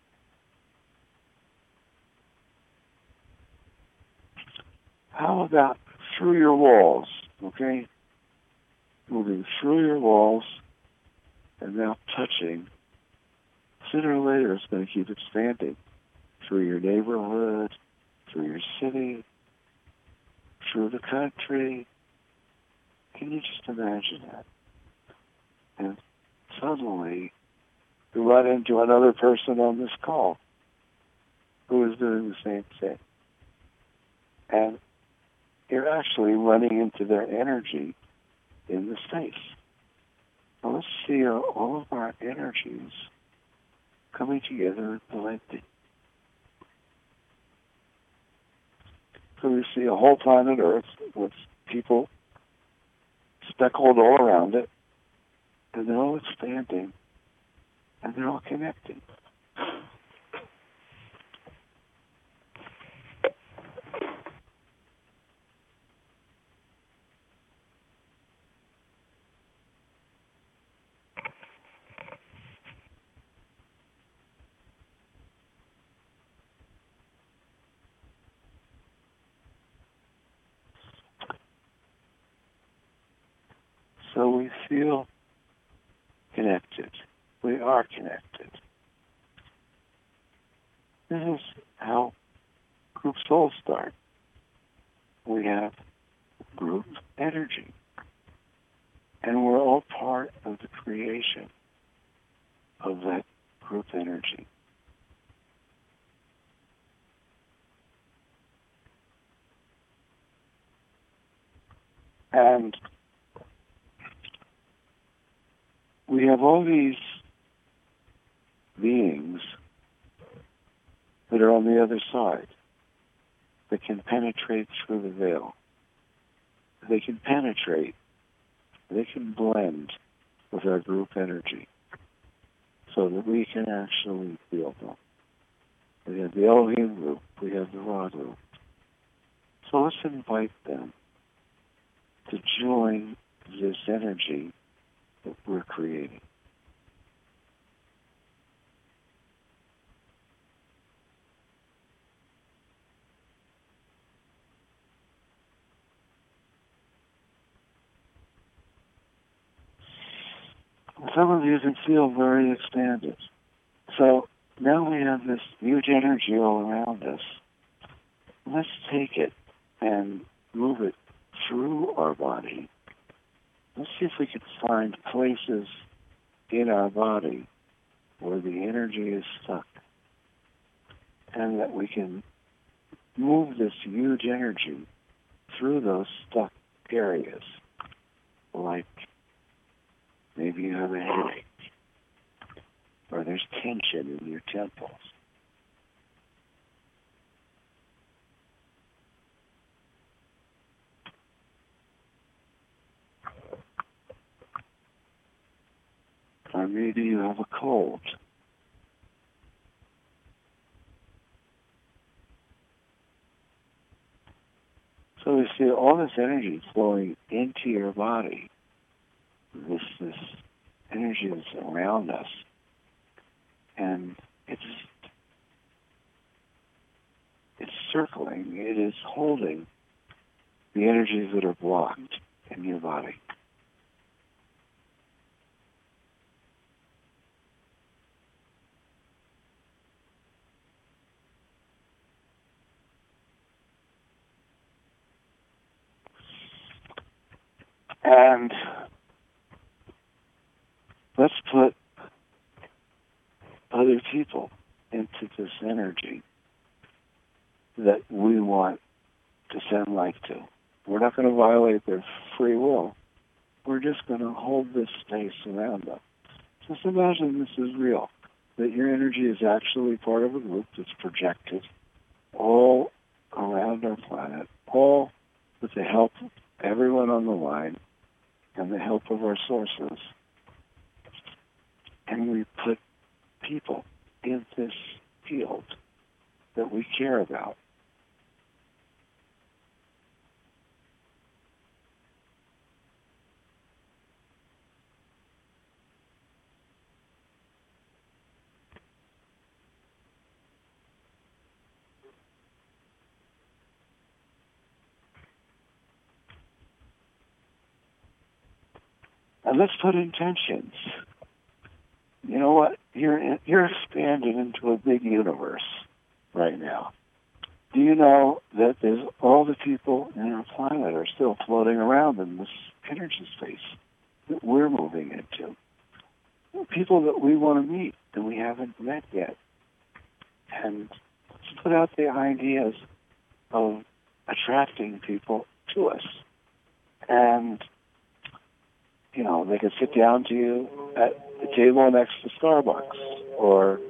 How about through your walls, okay? Moving through your walls and now touching. Sooner or later, it's going to keep expanding through your neighborhood, through your city, through the country. Can you just imagine that? And suddenly, you run into another person on this call who is doing the same thing. And you're actually running into their energy in the space. Now let's see all of our energies coming together and blending. So we see a whole planet Earth with people speckled all around it, and they're all expanding, and they're all connecting. So we feel connected. We are connected. This is how group souls start. We have group energy. And we're all part of the creation of that group energy. And we have all these beings that are on the other side that can penetrate through the veil. They can penetrate, they can blend with our group energy so that we can actually feel them. We have the Elohim group, we have the Ra group. So let's invite them to join this energy that we're creating. Some of you can feel very expanded. So now we have this huge energy all around us. Let's take it and move it through our body. Let's see if we can find places in our body where the energy is stuck, and that we can move this huge energy through those stuck areas. Like maybe you have a headache, or there's tension in your temples, or maybe you have a cold. So we see all this energy flowing into your body. This energy is around us, and it's circling. It is holding the energies that are blocked in your body. And let's put other people into this energy that we want to send light to. We're not going to violate their free will. We're just going to hold this space around them. Just imagine this is real, that your energy is actually part of a group that's projected all around our planet, all with the help of everyone on the line and the help of our sources. And we put people in this field that we care about. And let's put intentions. You know what? You're expanded into a big universe right now. Do you know that there's all the people in our planet are still floating around in this energy space that we're moving into? People that we want to meet that we haven't met yet. And let's put out the ideas of attracting people to us. And you know, they could sit down to you at the table next to Starbucks, or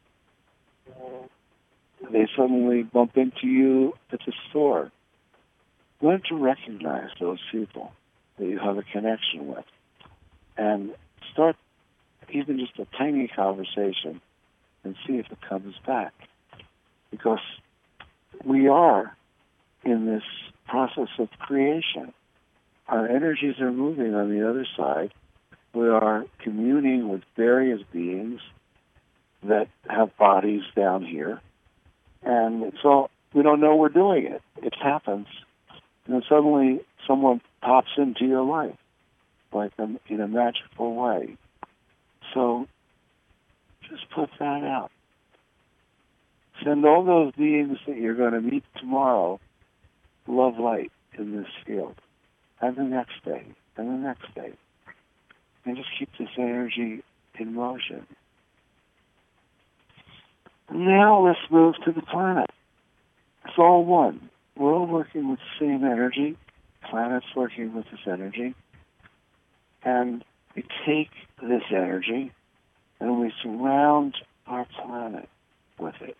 they suddenly bump into you at the store. Learn to recognize those people that you have a connection with, and start even just a tiny conversation and see if it comes back. Because we are in this process of creation. Our energies are moving on the other side. We are communing with various beings that have bodies down here. And it's all, we don't know we're doing it. It happens. And then suddenly someone pops into your life, like in a magical way. So just put that out. Send all those beings that you're going to meet tomorrow love light in this field. And the next day, and the next day. And just keep this energy in motion. Now let's move to the planet. It's all one. We're all working with the same energy. Planet's working with this energy. And we take this energy and we surround our planet with it.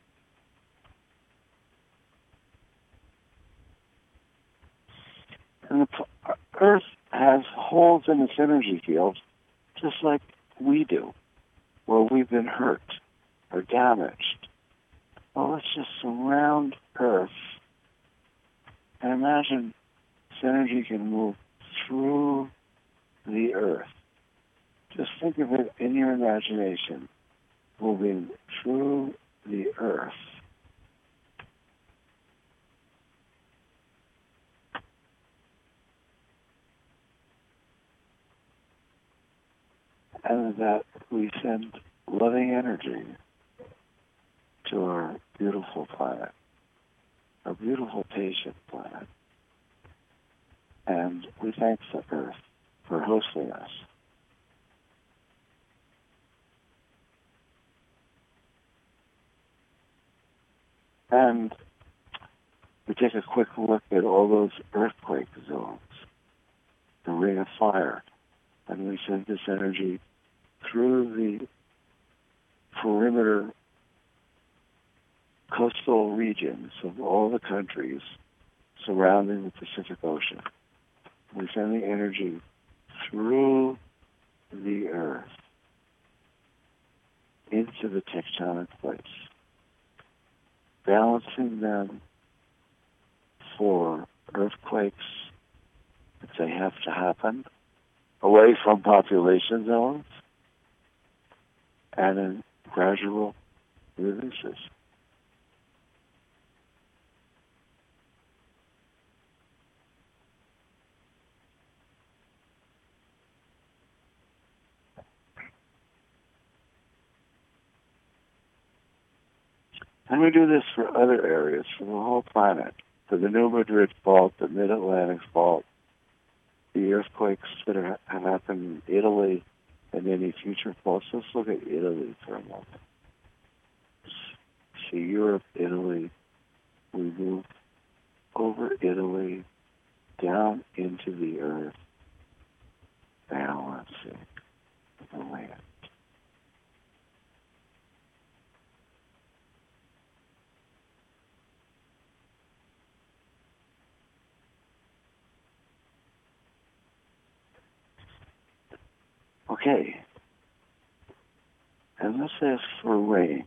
And the Earth has holes in its energy field, just like we do, where we've been hurt or damaged. Well, let's just surround Earth and imagine this energy can move through the Earth. Just think of it in your imagination, moving through the Earth. And that we send loving energy to our beautiful planet, our beautiful patient planet. And we thank the Earth for hosting us. And we take a quick look at all those earthquake zones, the Ring of Fire, and we send this energy through the perimeter coastal regions of all the countries surrounding the Pacific Ocean. We send the energy through the Earth into the tectonic plates, balancing them for earthquakes if they have to happen, away from population zones, and in gradual releases. And we do this for other areas, for the whole planet, for the New Madrid Fault, the Mid-Atlantic Fault, the earthquakes that have happened in Italy, and any future faults. Let's look at Italy for a moment. See Europe, Italy. We move over Italy, down into the earth, balancing the land. Okay, and let's ask for rain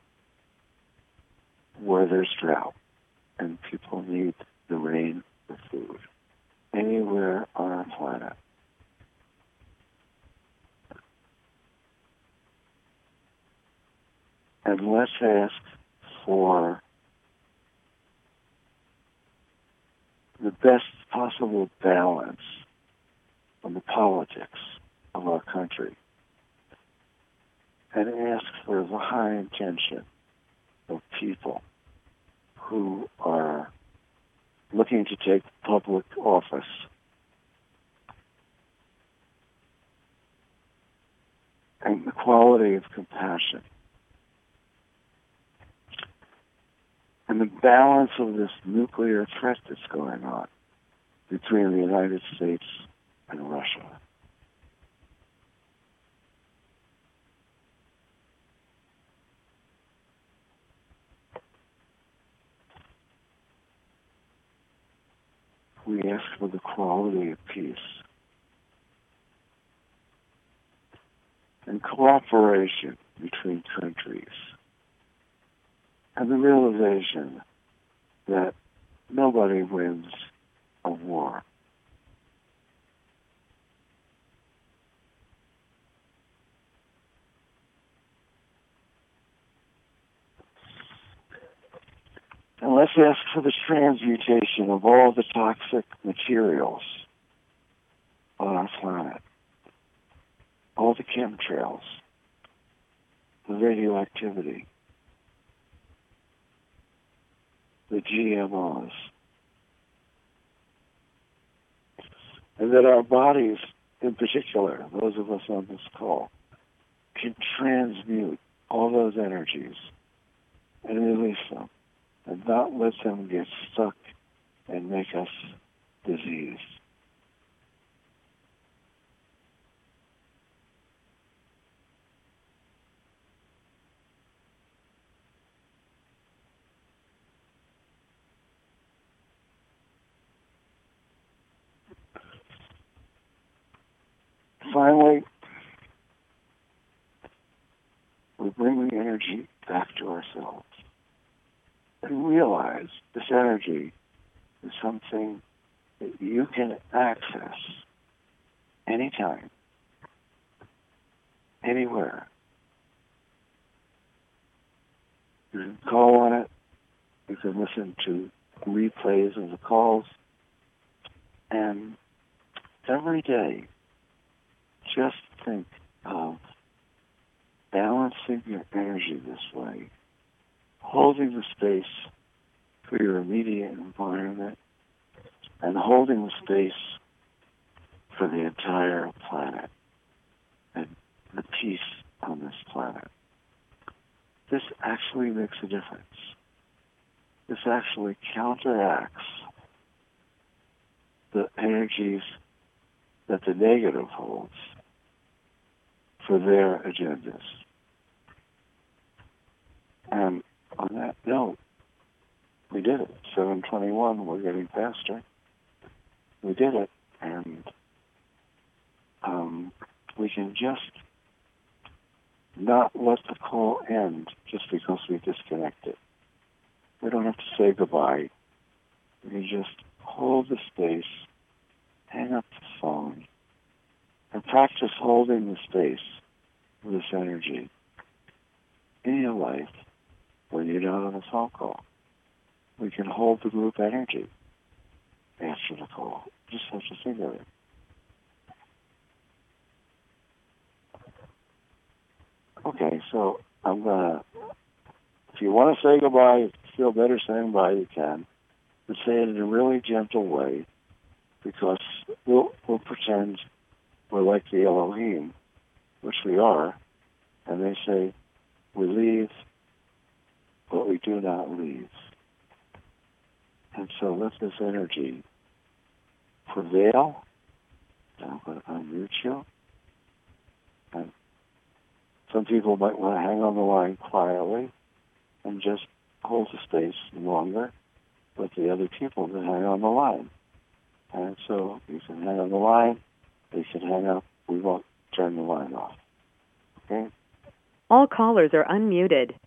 where there's drought and people need the rain for food anywhere on our planet. And let's ask for the best possible balance on the politics of our country, and ask for the high intention of people who are looking to take public office. And the quality of compassion. And the balance of this nuclear threat that's going on between the United States and Russia. We ask for the quality of peace and cooperation between countries, and the realization that nobody wins a war. And let's ask for the transmutation of all the toxic materials on our planet, all the chemtrails, the radioactivity, the GMOs, and that our bodies, in particular, those of us on this call, can transmute all those energies and release them, and not let them get stuck and make us diseased. Finally, we bring the energy back to ourselves and realize this energy is something that you can access anytime, anywhere. You can call on it, you can listen to replays of the calls, and every day, just think of balancing your energy this way, holding the space for your immediate environment, and holding the space for the entire planet and the peace on this planet. This actually makes a difference. This actually counteracts the energies that the negative holds for their agendas. And on that note, we did it. 7:21, we're getting faster. We did it, and we can just not let the call end just because we disconnected. We don't have to say goodbye. We can just hold the space, hang up the phone, and practice holding the space with this energy in your life when you're not on a phone call. We can hold the group energy after the call. Just have to think of it. Okay, so I'm gonna, if you want to say goodbye, feel better saying bye, you can. But say it in a really gentle way, because we'll pretend we're like the Elohim, which we are, and they say, we leave, but we do not leave. And so let this energy prevail. I'm going to unmute you. And some people might want to hang on the line quietly and just hold the space longer, but the other people can hang on the line. And so you can hang on the line, they can hang up, we won't turn the line off. Okay? All callers are unmuted.